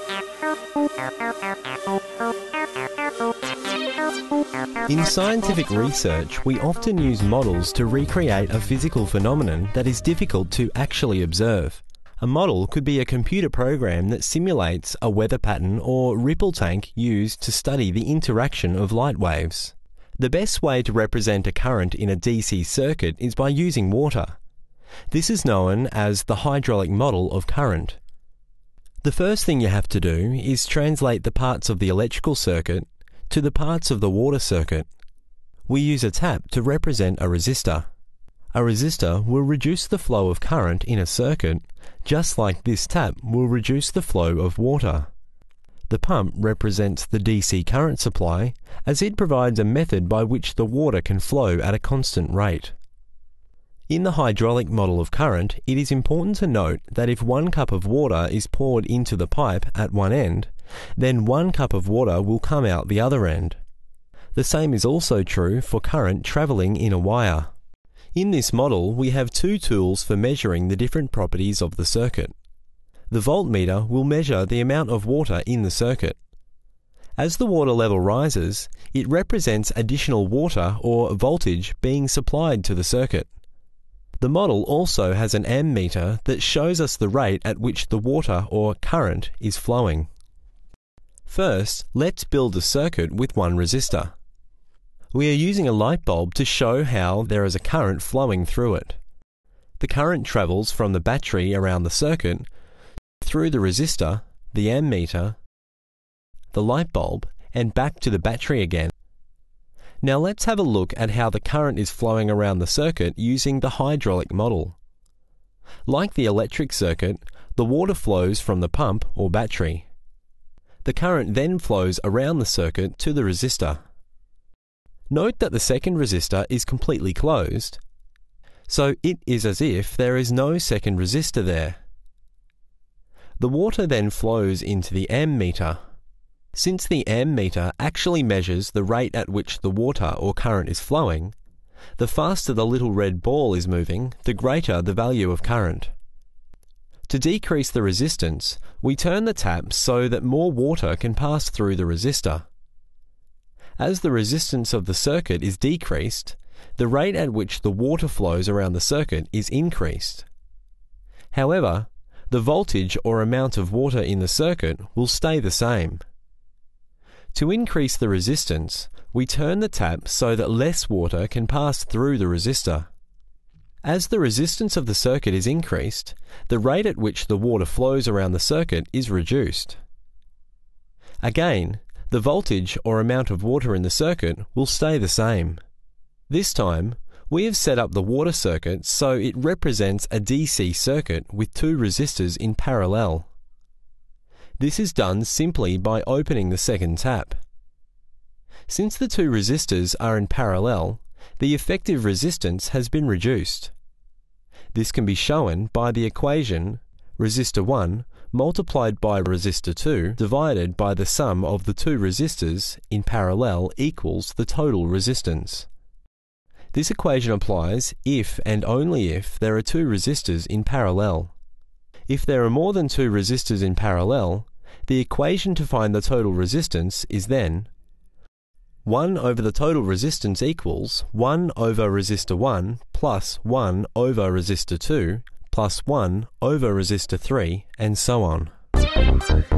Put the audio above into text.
In scientific research, we often use models to recreate a physical phenomenon that is difficult to actually observe. A model could be a computer program that simulates a weather pattern or ripple tank used to study the interaction of light waves. The best way to represent a current in a DC circuit is by using water. This is known as the hydraulic model of current. The first thing you have to do is translate the parts of the electrical circuit to the parts of the water circuit. We use a tap to represent a resistor. A resistor will reduce the flow of current in a circuit, just like this tap will reduce the flow of water. The pump represents the DC current supply, as it provides a method by which the water can flow at a constant rate. In the hydraulic model of current, it is important to note that if 1 cup of water is poured into the pipe at one end, then 1 cup of water will come out the other end. The same is also true for current travelling in a wire. In this model, we have 2 tools for measuring the different properties of the circuit. The voltmeter will measure the amount of water in the circuit. As the water level rises, it represents additional water or voltage being supplied to the circuit. The model also has an ammeter that shows us the rate at which the water or current is flowing. First, let's build a circuit with 1 resistor. We are using a light bulb to show how there is a current flowing through it. The current travels from the battery around the circuit through the resistor, the ammeter, the light bulb, and back to the battery again. Now let's have a look at how the current is flowing around the circuit using the hydraulic model. Like the electric circuit, the water flows from the pump or battery. The current then flows around the circuit to the resistor. Note that the second resistor is completely closed, so it is as if there is no second resistor there. The water then flows into the ammeter. Since the ammeter actually measures the rate at which the water or current is flowing, the faster the little red ball is moving, the greater the value of current. To decrease the resistance, we turn the tap so that more water can pass through the resistor. As the resistance of the circuit is decreased, the rate at which the water flows around the circuit is increased. However, the voltage or amount of water in the circuit will stay the same. To increase the resistance, we turn the tap so that less water can pass through the resistor. As the resistance of the circuit is increased, the rate at which the water flows around the circuit is reduced. Again, the voltage or amount of water in the circuit will stay the same. This time, we have set up the water circuit so it represents a DC circuit with 2 resistors in parallel. This is done simply by opening the second tap. Since the 2 resistors are in parallel, the effective resistance has been reduced. This can be shown by the equation resistor 1 multiplied by resistor 2 divided by the sum of the 2 resistors in parallel equals the total resistance. This equation applies if and only if there are 2 resistors in parallel. If there are more than 2 resistors in parallel, the equation to find the total resistance is then 1 over the total resistance equals 1 over resistor 1 plus 1 over resistor 2 plus 1 over resistor 3, and so on.